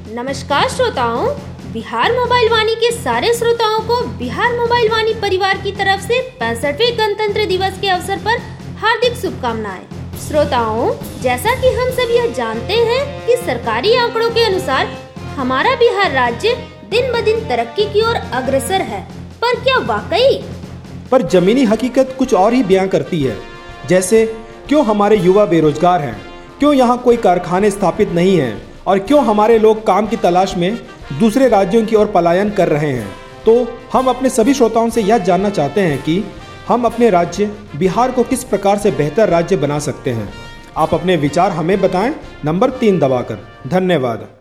नमस्कार श्रोताओं, बिहार मोबाइल वाणी के सारे श्रोताओं को बिहार मोबाइल वाणी परिवार की तरफ से 65वें गणतंत्र दिवस के अवसर पर हार्दिक शुभकामनाएं। श्रोताओं, जैसा कि हम सब यह जानते हैं कि सरकारी आंकड़ों के अनुसार हमारा बिहार राज्य दिन ब दिन तरक्की की ओर अग्रसर है, पर क्या वाकई? पर जमीनी हकीकत कुछ और ही बयां करती है। जैसे क्यों हमारे युवा बेरोजगार हैं, क्यों यहाँ कोई कारखाने स्थापित नहीं हैं और क्यों हमारे लोग काम की तलाश में दूसरे राज्यों की ओर पलायन कर रहे हैं। तो हम अपने सभी श्रोताओं से यह जानना चाहते हैं कि हम अपने राज्य बिहार को किस प्रकार से बेहतर राज्य बना सकते हैं। आप अपने विचार हमें बताएं नंबर 3 दबाकर। धन्यवाद।